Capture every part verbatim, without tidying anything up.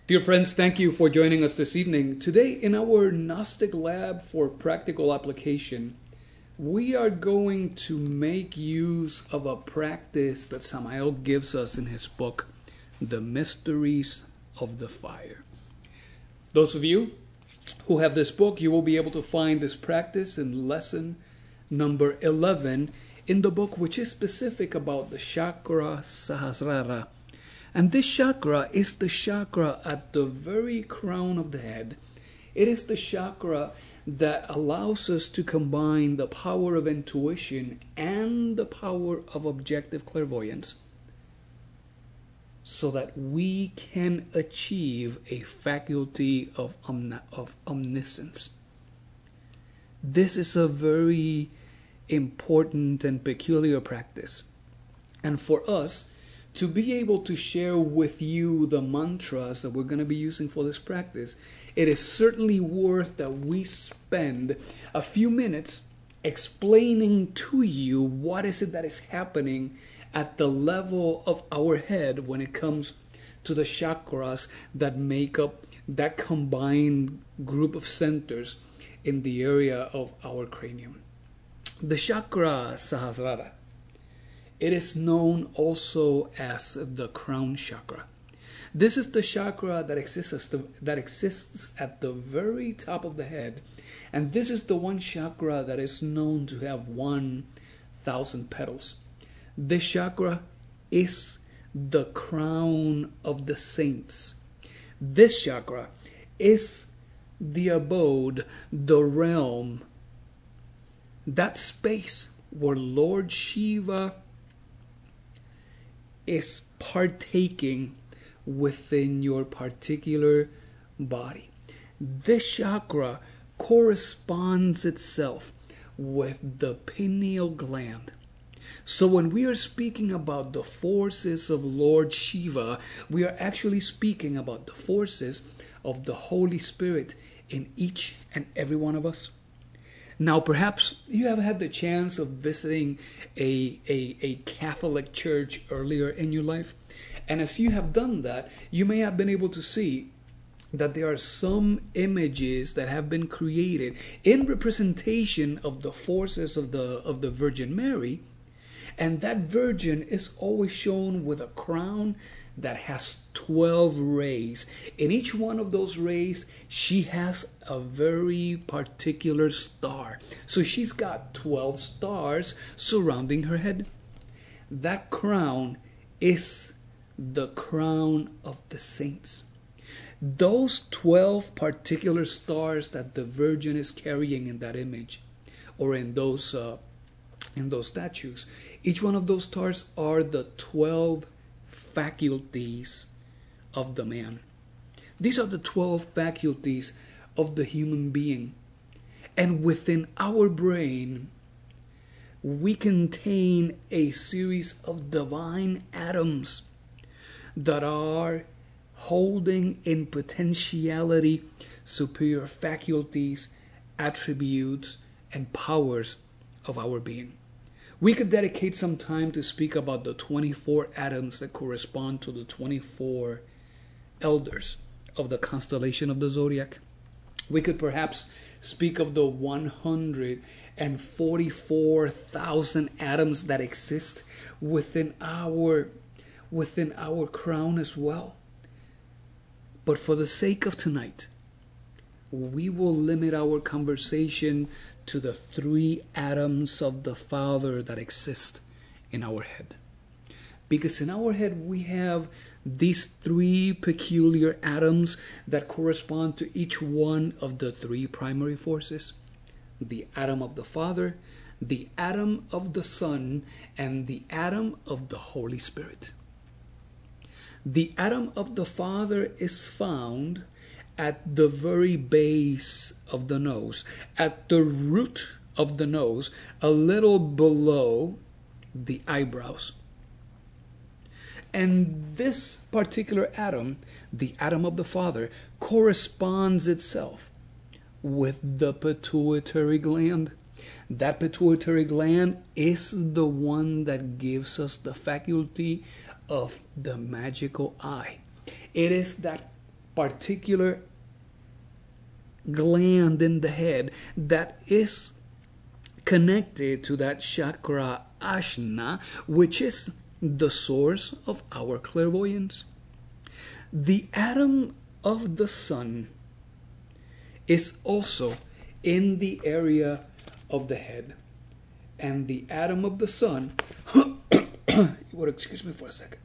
Dear friends, thank you for joining us this evening. Today, in our Gnostic Lab for practical application, we are going to make use of a practice that Samael gives us in his book, The Mysteries of the Fire. Those of you who have this book, you will be able to find this practice in lesson number eleven in the book, which is specific about the chakra Sahasrara. And this chakra is the chakra at the very crown of the head. It is the chakra that allows us to combine the power of intuition and the power of objective clairvoyance so that we can achieve a faculty of, omni- of omniscience. This is a very important and peculiar practice. And for us, to be able to share with you the mantras that we're going to be using for this practice, it is certainly worth that we spend a few minutes explaining to you what is it that is happening at the level of our head when it comes to the chakras that make up that combined group of centers in the area of our cranium. The chakra Sahasrara. It is known also as the crown chakra. This is the chakra that exists, that exists at the very top of the head. And this is the one chakra that is known to have one thousand petals. This chakra is the crown of the saints. This chakra is the abode, the realm, that space where Lord Shiva is partaking within your particular body. This chakra corresponds itself with the pineal gland. So when we are speaking about the forces of Lord Shiva, we are actually speaking about the forces of the Holy Spirit in each and every one of us. Now, perhaps you have had the chance of visiting a, a, a Catholic church earlier in your life. And as you have done that, you may have been able to see that there are some images that have been created in representation of the forces of the, of the Virgin Mary. And that Virgin is always shown with a crown that has twelve rays. In each one of those rays, she has a very particular star. So she's got twelve stars surrounding her head. That crown is the crown of the saints. Those twelve particular stars that the Virgin is carrying in that image, or in those uh, in those statues, each one of those stars are the twelve faculties of the man. These are the twelve faculties of the human being. And within our brain, we contain a series of divine atoms that are holding in potentiality superior faculties, attributes, and powers of our being. We could dedicate some time to speak about the twenty-four atoms that correspond to the twenty-four elders of the constellation of the zodiac. We could perhaps speak of the one hundred forty-four thousand atoms that exist within our within our crown as well. But for the sake of tonight, we will limit our conversation to the three atoms of the Father that exist in our head. Because in our head we have these three peculiar atoms that correspond to each one of the three primary forces. The atom of the Father, the atom of the Son, and the atom of the Holy Spirit. The atom of the Father is found at the very base of the nose, at the root of the nose, a little below the eyebrows. And this particular atom, the atom of the Father, corresponds itself with the pituitary gland. That pituitary gland is the one that gives us the faculty of the magical eye. It is that particular gland in the head that is connected to that chakra Ajna, which is the source of our clairvoyance. The atom of the sun is also in the area of the head. And the atom of the sun, you would excuse me for a second.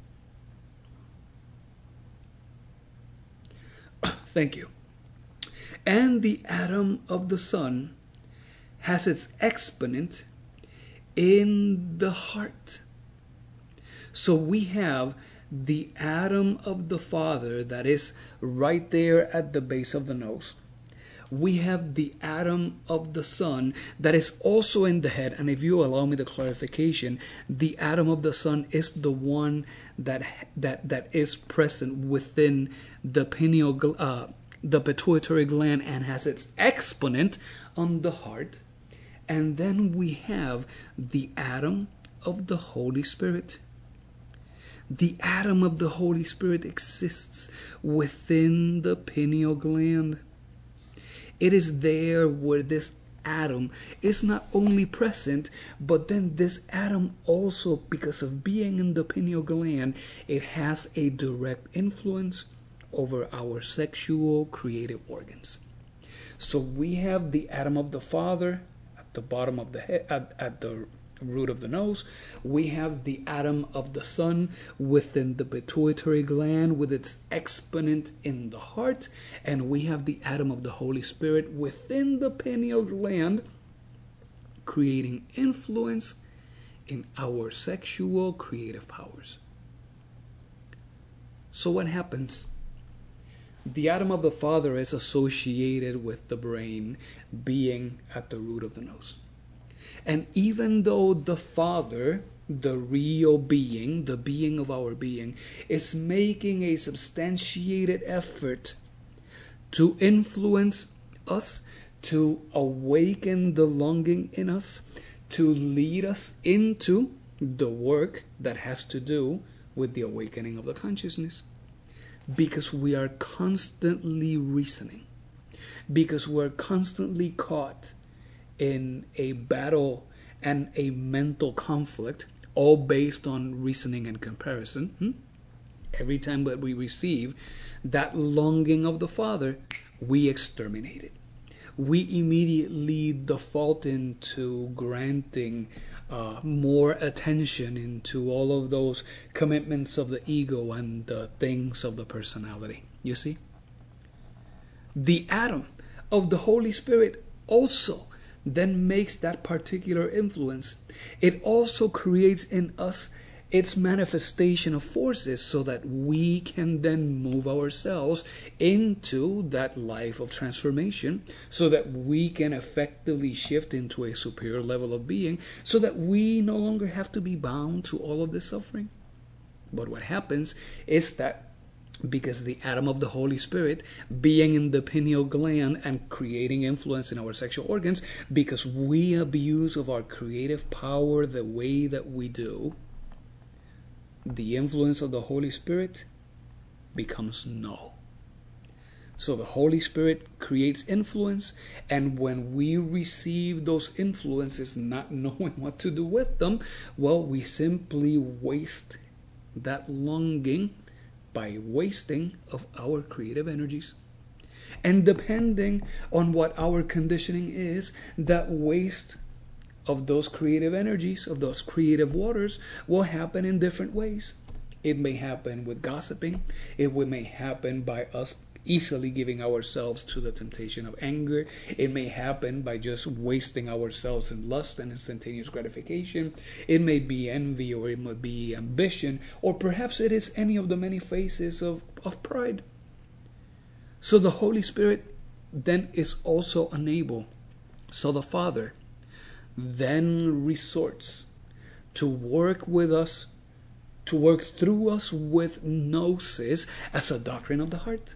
Thank you. And the atom of the sun has its exponent in the heart. So we have the atom of the Father that is right there at the base of the nose. We have the atom of the sun that is also in the head. And if you allow me the clarification, the atom of the sun is the one that that that is present within the pineal, uh, the pituitary gland, and has its exponent on the heart. And then we have the atom of the Holy Spirit. The atom of the Holy Spirit exists within the pineal gland. It is there where this atom is not only present, but then this atom also, because of being in the pineal gland, it has a direct influence over our sexual creative organs. So we have the atom of the Father at the bottom of the head, at, at the root of the nose. We have the atom of the sun within the pituitary gland with its exponent in the heart, and we have the atom of the Holy Spirit within the pineal gland, creating influence in our sexual creative powers. So what happens? The atom of the Father is associated with the brain being at the root of the nose. And even though the Father, the real being, the being of our being, is making a substantiated effort to influence us, to awaken the longing in us, to lead us into the work that has to do with the awakening of the consciousness. Because we are constantly reasoning. Because we're constantly caught in a battle and a mental conflict, all based on reasoning and comparison. Hmm? Every time that we receive that longing of the Father, we exterminate it. We immediately default into granting uh, more attention into all of those commitments of the ego and the things of the personality. You see? The atom of the Holy Spirit also then makes that particular influence. It also creates in us its manifestation of forces so that we can then move ourselves into that life of transformation, so that we can effectively shift into a superior level of being, so that we no longer have to be bound to all of this suffering. But what happens is that because the atom of the Holy Spirit being in the pineal gland and creating influence in our sexual organs, because we abuse of our creative power the way that we do, the influence of the Holy Spirit becomes null. So the Holy Spirit creates influence, and when we receive those influences not knowing what to do with them, well, we simply waste that longing by wasting of our creative energies. And depending on what our conditioning is, that waste of those creative energies, of those creative waters, will happen in different ways. It may happen with gossiping. It may happen by us easily giving ourselves to the temptation of anger. It may happen by just wasting ourselves in lust and instantaneous gratification. It may be envy, or it may be ambition, or perhaps it is any of the many faces of, of pride. So the Holy Spirit then is also unable. So the Father then resorts to work with us, to work through us with gnosis as a doctrine of the heart.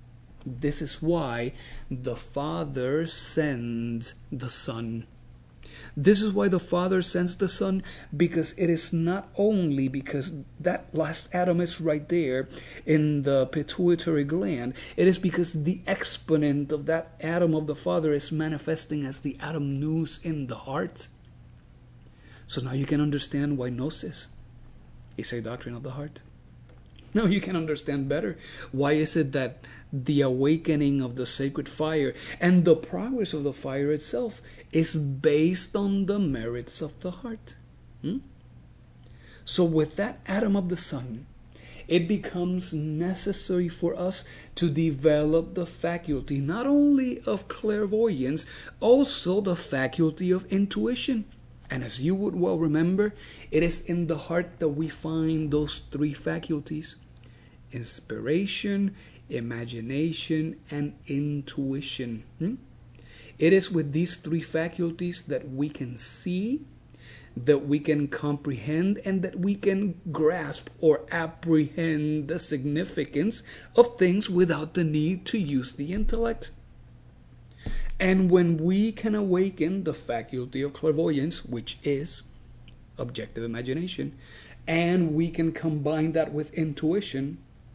This is why the Father sends the Son. This is why the Father sends the Son, because it is not only because that last atom is right there in the pituitary gland. It is because the exponent of that atom of the Father is manifesting as the atom nous in the heart. So now you can understand why gnosis is a doctrine of the heart. Now you can understand better why is it that the awakening of the sacred fire and the progress of the fire itself is based on the merits of the heart. Hmm? So with that atom of the sun, it becomes necessary for us to develop the faculty not only of clairvoyance, also the faculty of intuition. And as you would well remember, it is in the heart that we find those three faculties: inspiration, imagination, and intuition. Hmm? It is with these three faculties that we can see, that we can comprehend, and that we can grasp or apprehend the significance of things without the need to use the intellect. And when we can awaken the faculty of clairvoyance, which is objective imagination, and we can combine that with intuition,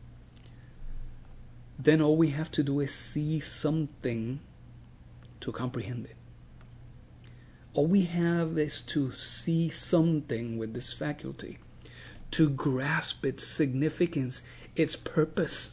then all we have to do is see something to comprehend it. All we have is to see something with this faculty, to grasp its significance, its purpose.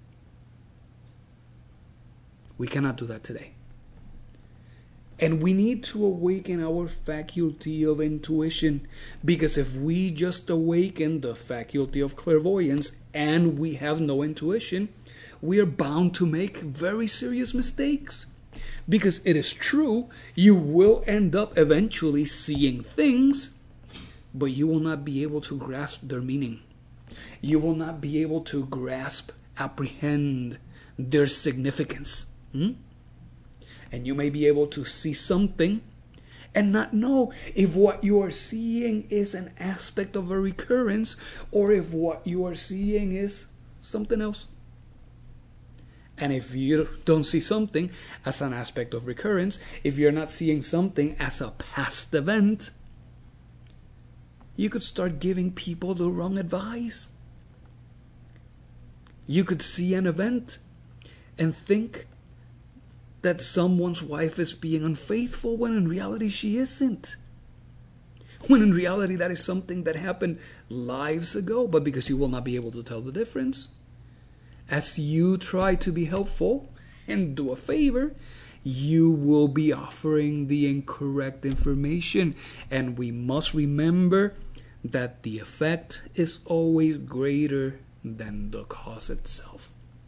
We cannot do that today. And we need to awaken our faculty of intuition, because if we just awaken the faculty of clairvoyance and we have no intuition, we are bound to make very serious mistakes. Because it is true, you will end up eventually seeing things, but you will not be able to grasp their meaning. You will not be able to grasp, apprehend their significance. Hmm? And you may be able to see something and not know if what you are seeing is an aspect of a recurrence or if what you are seeing is something else. And if you don't see something as an aspect of recurrence, if you're not seeing something as a past event, you could start giving people the wrong advice. You could see an event and think that someone's wife is being unfaithful when in reality she isn't. When in reality that is something that happened lives ago, but because you will not be able to tell the difference, as you try to be helpful and do a favor, you will be offering the incorrect information. And we must remember that the effect is always greater than the cause itself.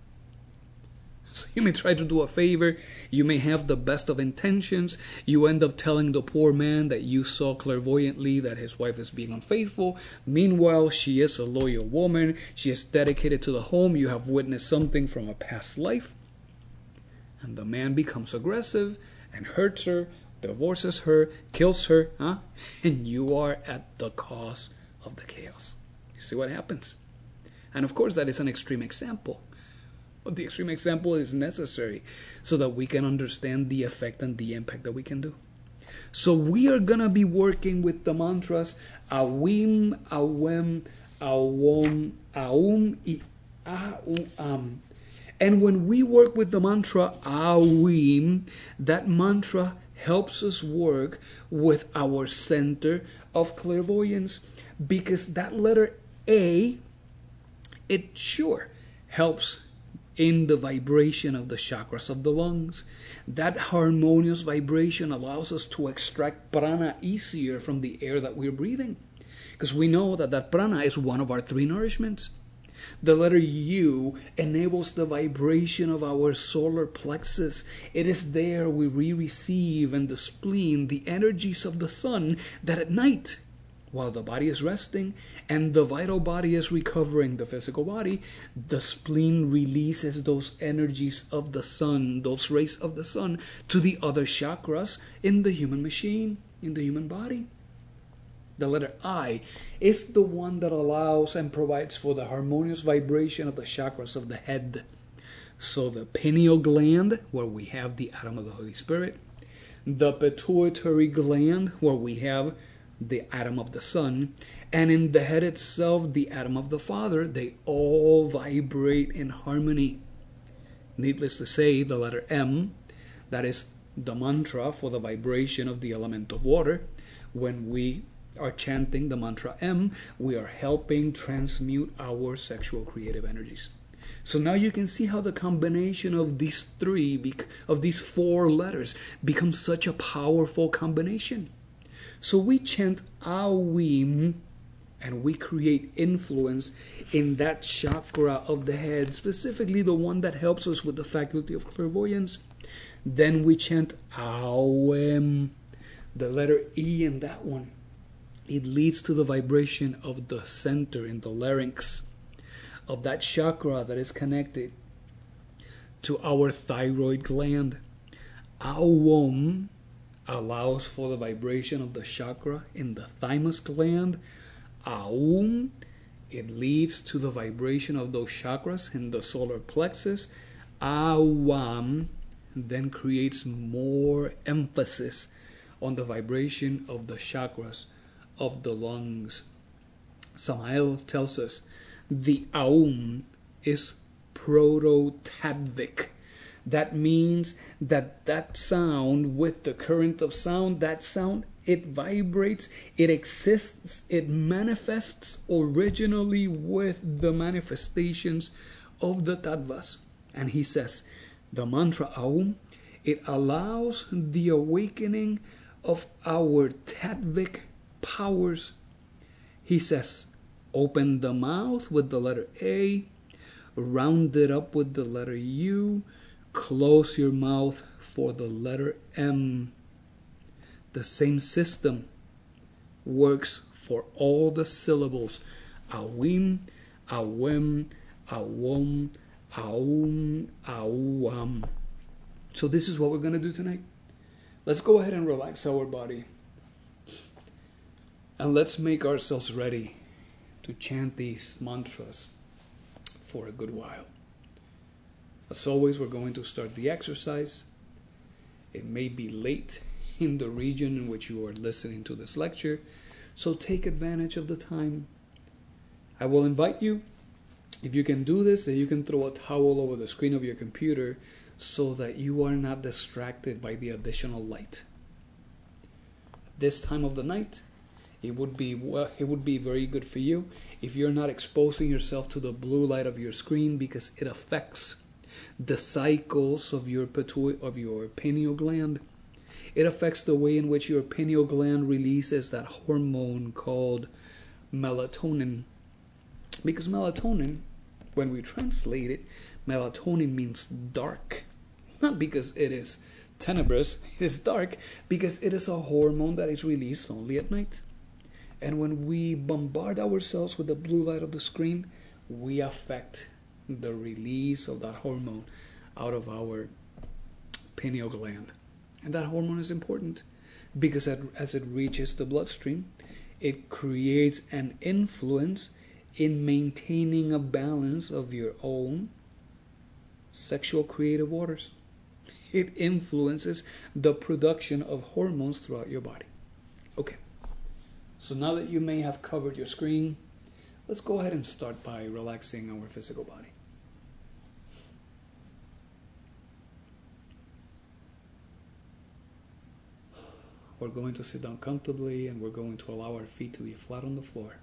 So you may try to do a favor, you may have the best of intentions, you end up telling the poor man that you saw clairvoyantly that his wife is being unfaithful. Meanwhile, she is a loyal woman, she is dedicated to the home, you have witnessed something from a past life. And the man becomes aggressive and hurts her, divorces her, kills her, huh? And you are at the cause of the chaos. You see what happens? And of course that is an extreme example. But the extreme example is necessary so that we can understand the effect and the impact that we can do. So we are going to be working with the mantras Awim, Awem, Awom, Aum, I, Am. And when we work with the mantra Awim, that mantra helps us work with our center of clairvoyance, because that letter A, it sure helps in the vibration of the chakras of the lungs. That harmonious vibration allows us to extract prana easier from the air that we're breathing, because we know that that prana is one of our three nourishments. The letter U enables the vibration of our solar plexus. It is there we re-receive in the spleen the energies of the sun, that at night, while the body is resting and the vital body is recovering the physical body, the spleen releases those energies of the sun, those rays of the sun, to the other chakras in the human machine, in the human body. The letter I is the one that allows and provides for the harmonious vibration of the chakras of the head. So the pineal gland, where we have the atom of the Holy Spirit, the pituitary gland, where we have the atom of the sun, and in the head itself, the atom of the Father. They all vibrate in harmony. Needless to say, the letter M, that is the mantra for the vibration of the element of water. When we are chanting the mantra M, we are helping transmute our sexual creative energies. So now you can see how the combination of these three, of these four letters, becomes such a powerful combination. So we chant Awim, and we create influence in that chakra of the head, specifically the one that helps us with the faculty of clairvoyance. Then we chant Awem, the letter E in that one. It leads to the vibration of the center in the larynx of that chakra that is connected to our thyroid gland. Awom allows for the vibration of the chakra in the thymus gland. Aum, it leads to the vibration of those chakras in the solar plexus. Awam then creates more emphasis on the vibration of the chakras of the lungs. Samael tells us the Aum is proto-Tattvic. That means that that sound, with the current of sound, that sound, it vibrates, it exists, it manifests originally with the manifestations of the Tattvas. And he says, the mantra Aum, it allows the awakening of our Tattvic powers. He says, open the mouth with the letter A, round it up with the letter U, close your mouth for the letter M. The same system works for all the syllables. Awim, Awem, Awom, Aum, Awam. So this is what we're going to do tonight. Let's go ahead and relax our body. And let's make ourselves ready to chant these mantras for a good while. As always, we're going to start the exercise. It may be late in the region in which you are listening to this lecture, so take advantage of the time. I will invite you, if you can do this, that you can throw a towel over the screen of your computer so that you are not distracted by the additional light. At this time of the night, it would be well, it would be very good for you if you're not exposing yourself to the blue light of your screen, because it affects the cycles of your pitu- of your pineal gland. It affects the way in which your pineal gland releases that hormone called melatonin. Because melatonin, when we translate it, melatonin means dark. Not because it is tenebrous, it is dark because it is a hormone that is released only at night. And when we bombard ourselves with the blue light of the screen, we affect the release of that hormone out of our pineal gland. And that hormone is important because as it reaches the bloodstream, it creates an influence in maintaining a balance of your own sexual creative waters. It influences the production of hormones throughout your body. Okay, so now that you may have covered your screen, let's go ahead and start by relaxing our physical body. We're going to sit down comfortably, and we're going to allow our feet to be flat on the floor.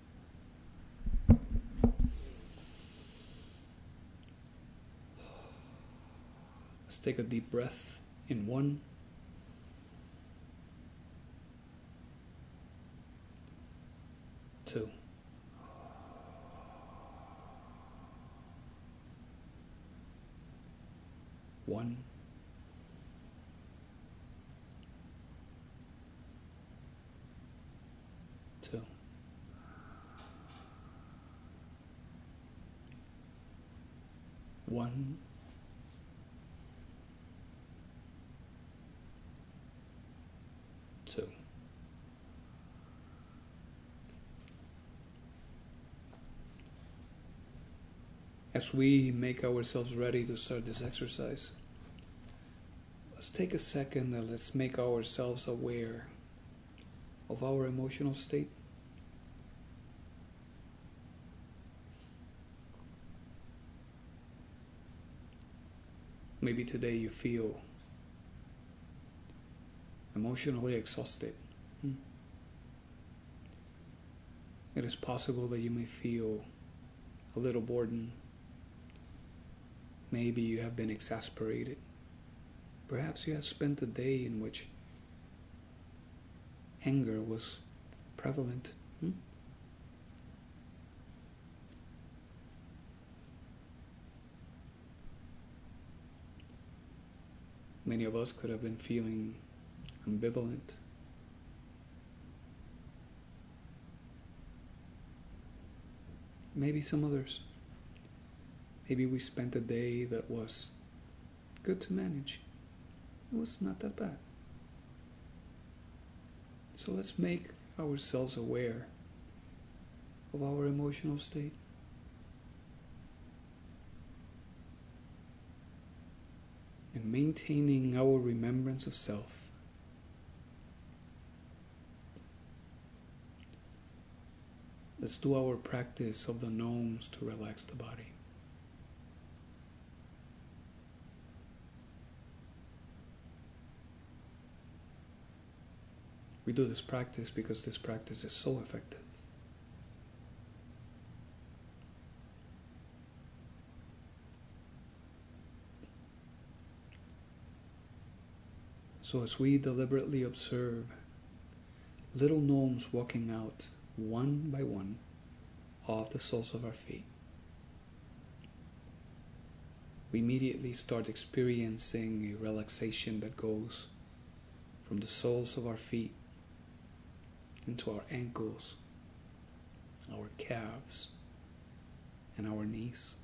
Let's take a deep breath in one, two, one, two, one, two. As we make ourselves ready to start this exercise, let's take a second and let's make ourselves aware of our emotional state. Maybe today you feel emotionally exhausted. Hmm. It is possible that you may feel a little boredom. Maybe you have been exasperated. Perhaps you have spent a day in which anger was prevalent. Hmm? Many of us could have been feeling ambivalent. Maybe some others. Maybe we spent a day that was good to manage. It was not that bad. So let's make ourselves aware of our emotional state. And maintaining our remembrance of self. Let's do our practice of the gnomes to relax the body. We do this practice because this practice is so effective. So as we deliberately observe little gnomes walking out one by one off the soles of our feet, we immediately start experiencing a relaxation that goes from the soles of our feet into our ankles, our calves, and our knees.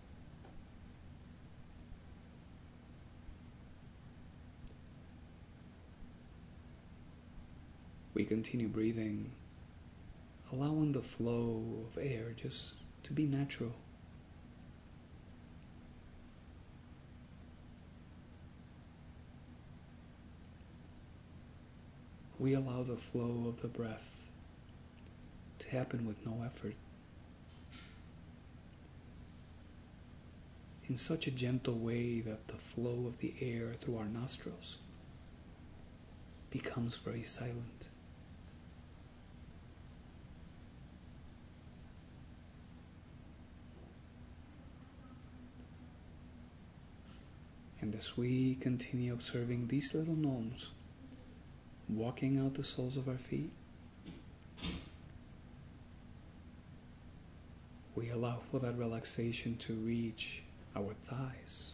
We continue breathing, allowing the flow of air just to be natural. We allow the flow of the breath to happen with no effort, in such a gentle way that the flow of the air through our nostrils becomes very silent. And as we continue observing these little gnomes walking out the soles of our feet, we allow for that relaxation to reach our thighs,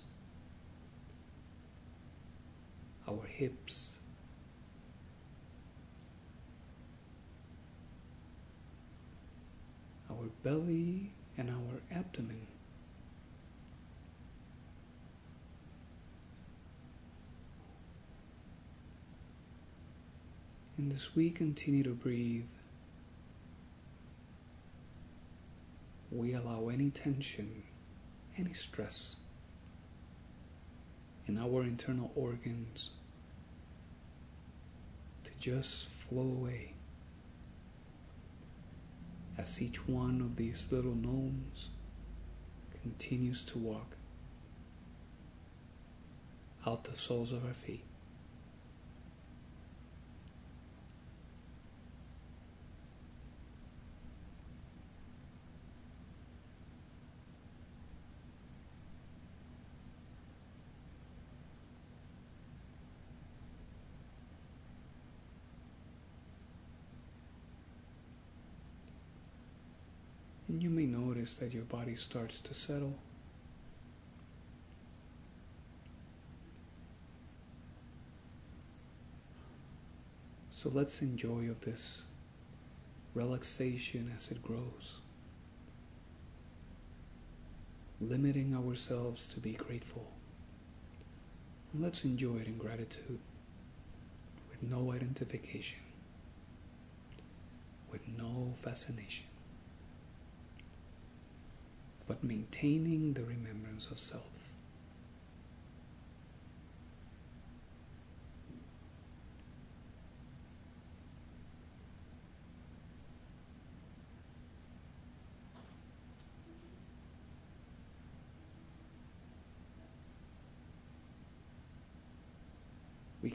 our hips, our belly, and our abdomen. And as we continue to breathe, we allow any tension, any stress in our internal organs to just flow away as each one of these little gnomes continues to walk out the soles of our feet. And you may notice that your body starts to settle. So let's enjoy of this relaxation as it grows, limiting ourselves to be grateful. And let's enjoy it in gratitude, with no identification, with no fascination, but maintaining the remembrance of self.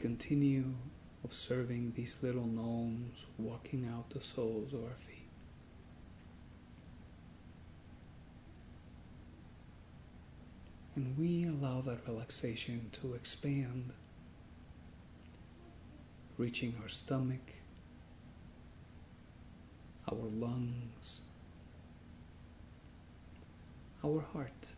continue observing these little gnomes walking out the soles of our feet. And we allow that relaxation to expand, reaching our stomach, our lungs, our heart.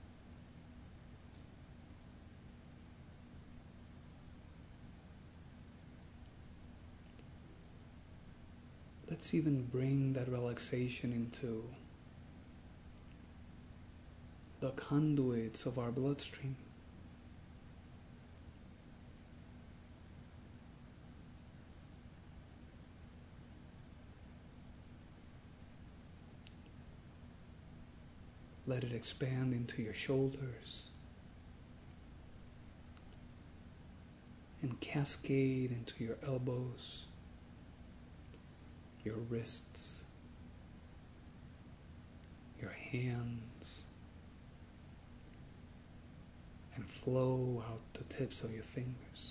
Let's even bring that relaxation into the conduits of our bloodstream. Let it expand into your shoulders and cascade into your elbows, your wrists, your hands, and flow out the tips of your fingers.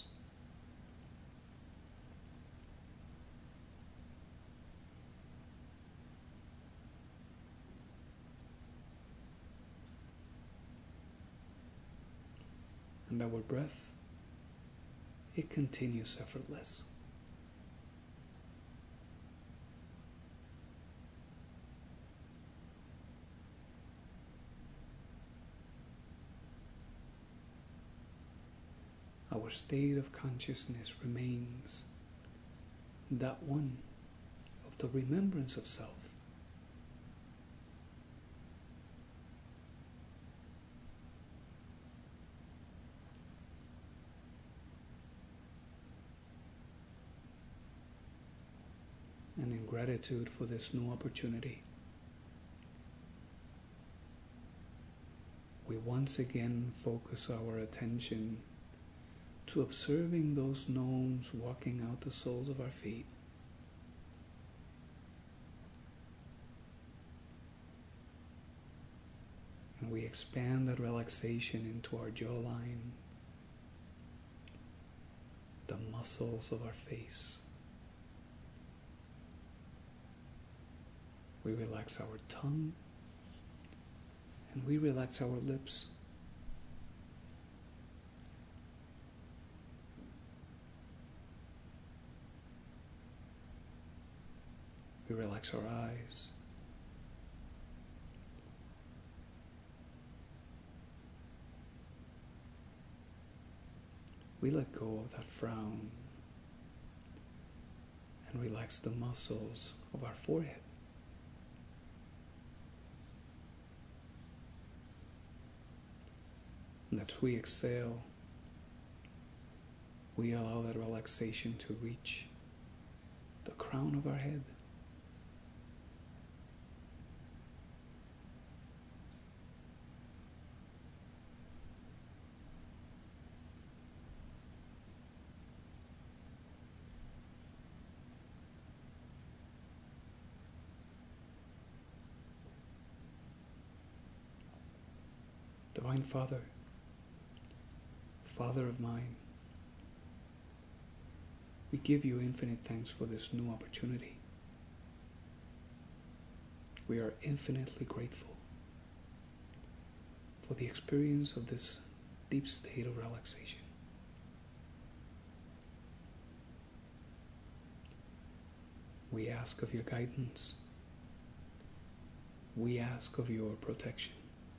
And our breath, it continues effortless. Our state of consciousness remains that one of the remembrance of self. And in gratitude for this new opportunity, we once again focus our attention to observing those gnomes walking out the soles of our feet. And we expand that relaxation into our jawline, the muscles of our face. We relax our tongue, and we relax our lips. We relax our eyes. We let go of that frown and relax the muscles of our forehead. And as we exhale, we allow that relaxation to reach the crown of our head. Divine Father, Father of mine, we give you infinite thanks for this new opportunity. We are infinitely grateful for the experience of this deep state of relaxation. We ask of your guidance. We ask of your protection.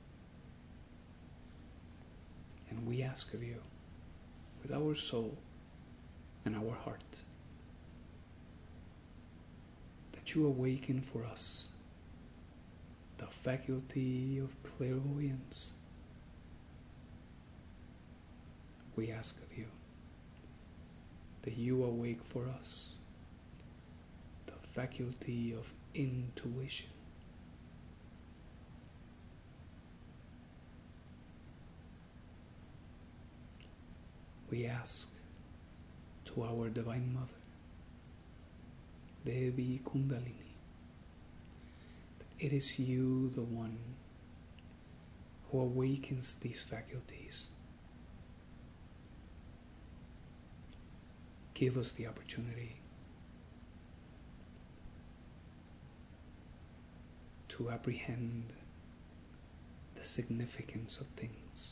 And we ask of you, with our soul and our heart, that you awaken for us the faculty of clairvoyance. We ask of you that you awake for us the faculty of intuition. We ask to our Divine Mother, Devi Kundalini, that it is you, the one who awakens these faculties. give us the opportunity to apprehend the significance of things,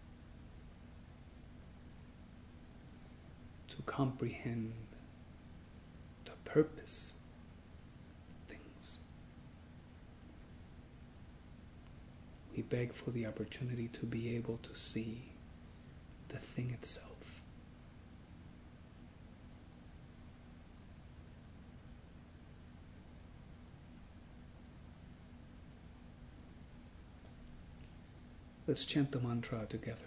to comprehend the purpose of things. We beg for the opportunity to be able to see the thing itself. Let's chant the mantra together.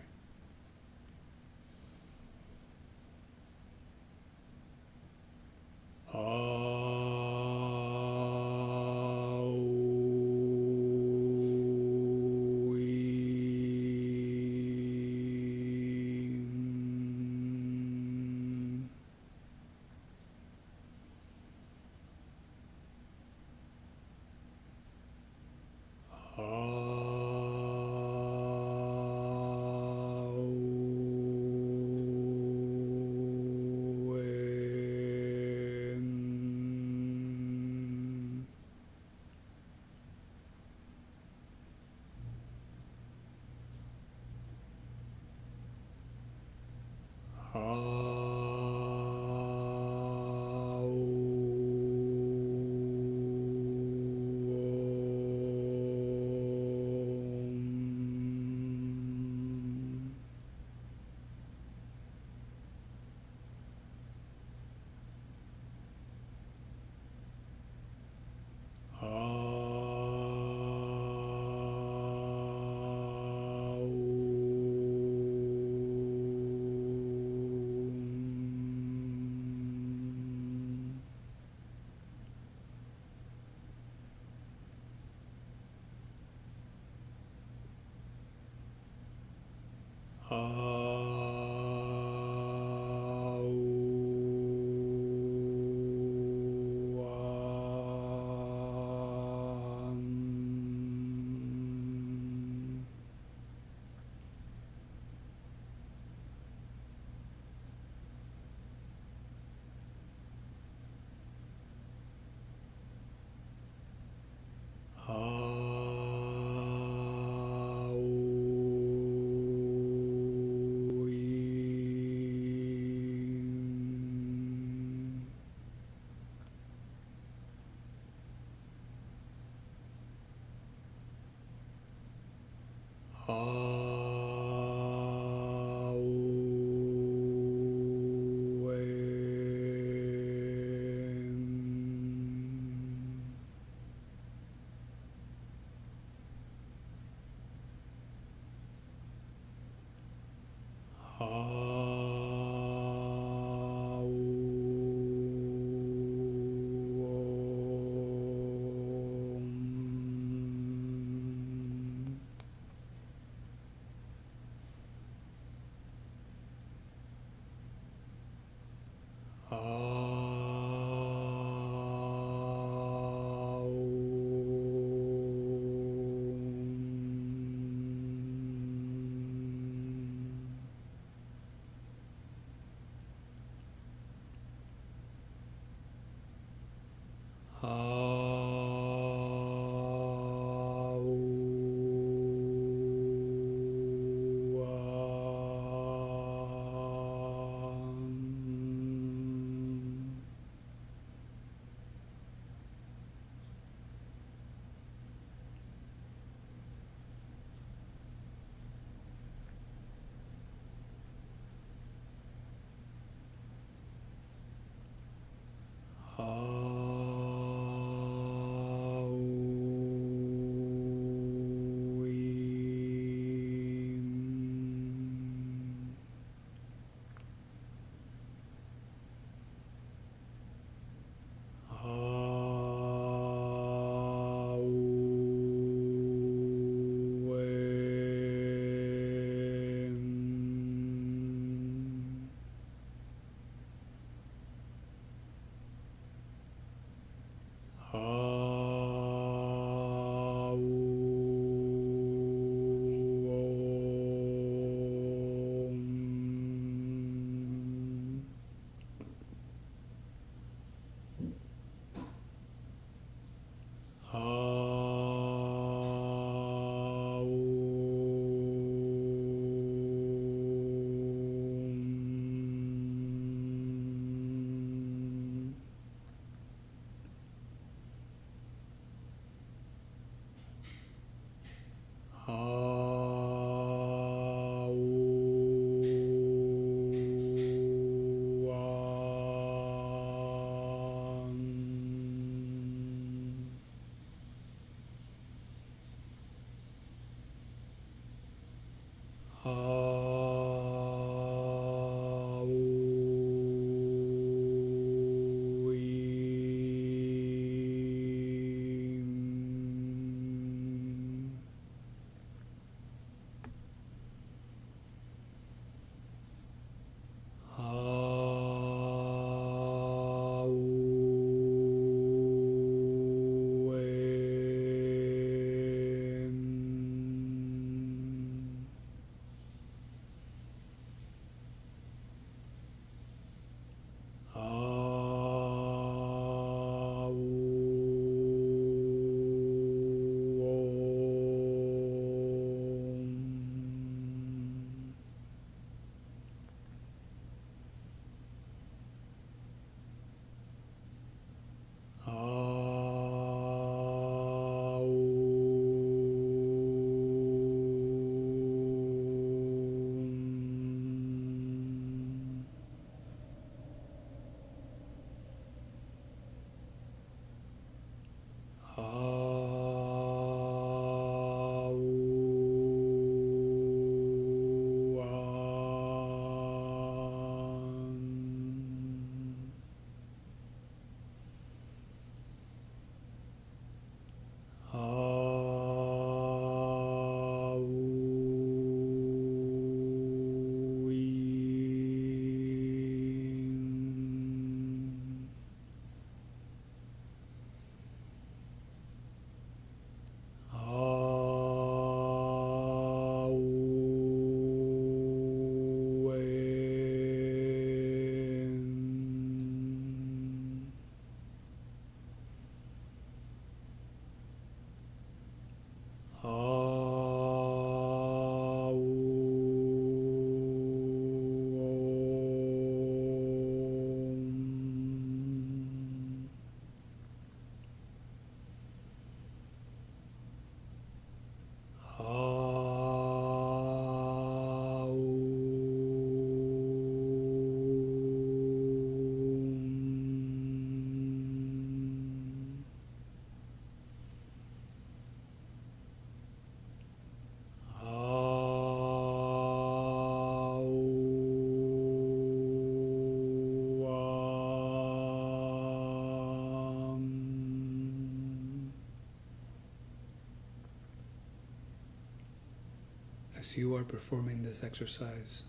As you are performing this exercise,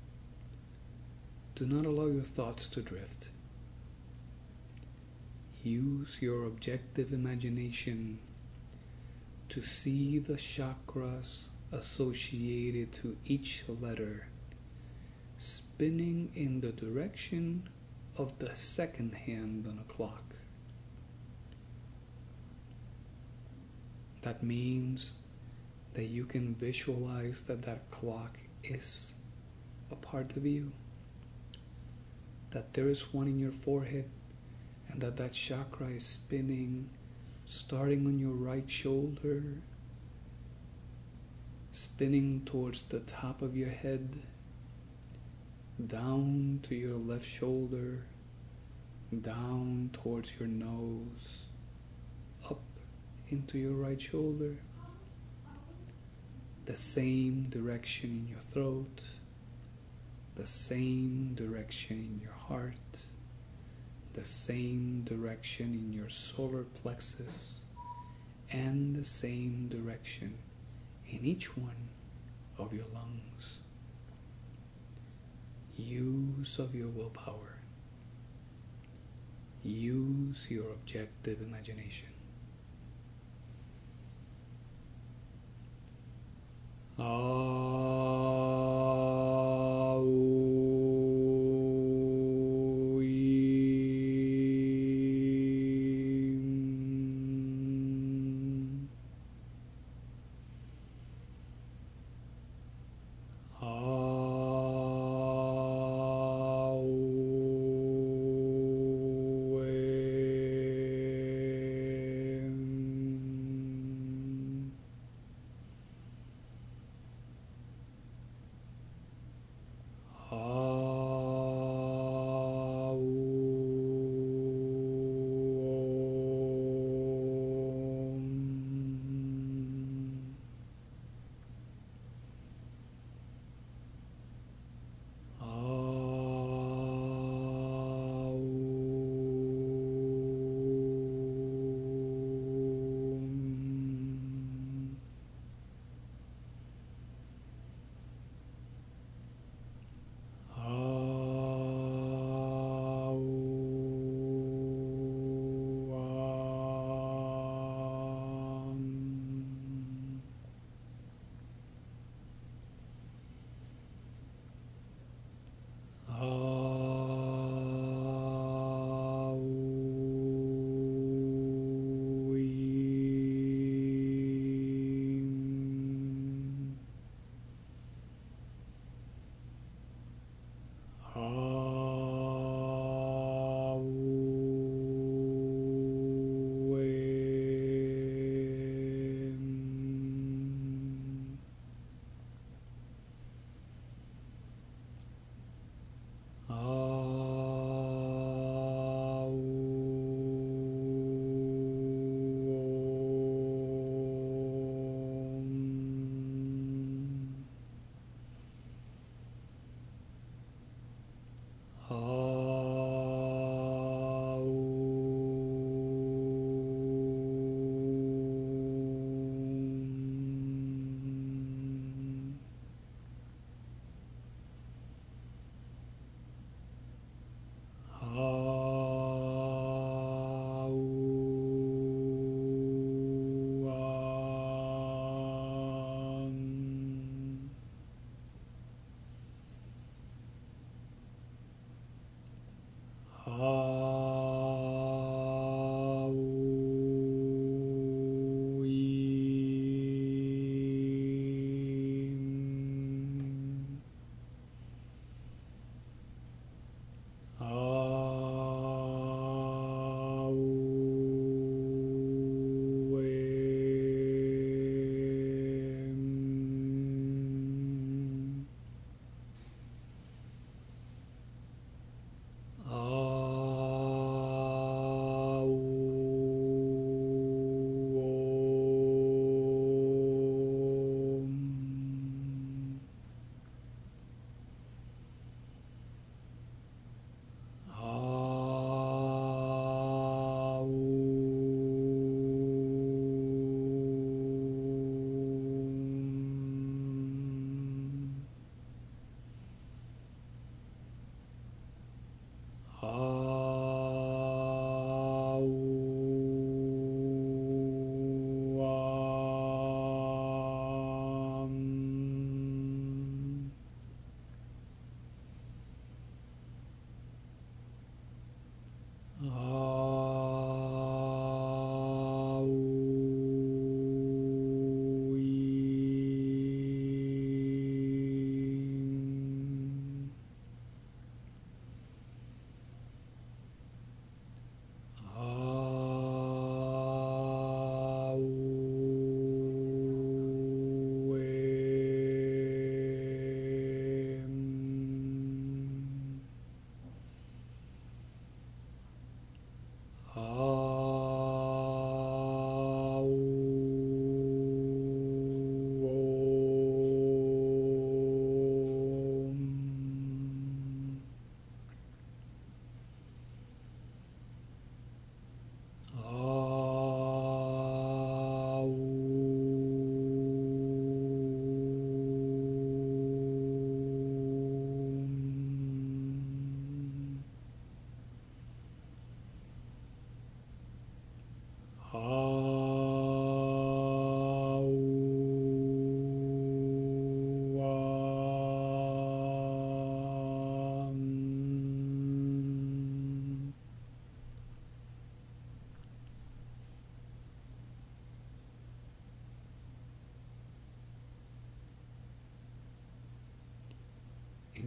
do not allow your thoughts to drift. Use your objective imagination to see the chakras associated to each letter spinning in the direction of the second hand on a clock. That means that you can visualize that that clock is a part of you, that there is one in your forehead, and that that chakra is spinning, starting on your right shoulder, spinning towards the top of your head, down to your left shoulder, down towards your nose, up into your right shoulder, the same direction in your throat, the same direction in your heart, the same direction in your solar plexus, and the same direction in each one of your lungs. Use of your willpower. Use your objective imagination.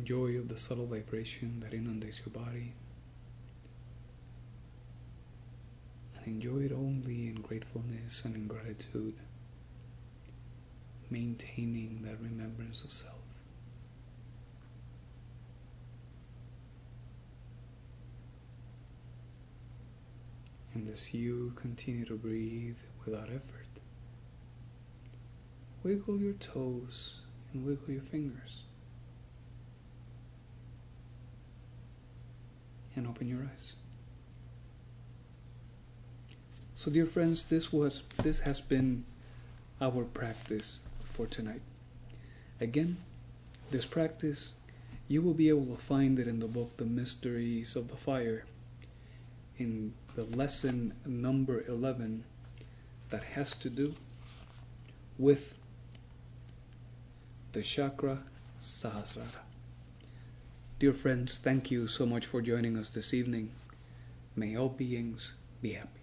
joy of the subtle vibration that inundates your body. And enjoy it only in gratefulness and in gratitude, maintaining that remembrance of self. And as you continue to breathe without effort, wiggle your toes and wiggle your fingers. And open your eyes. So dear friends, this was this has been our practice for tonight. Again, this practice, you will be able to find it in the book The Mysteries of the Fire, in the lesson number eleven that has to do with the chakra Sahasrara. Dear friends, thank you so much for joining us this evening. May all beings be happy.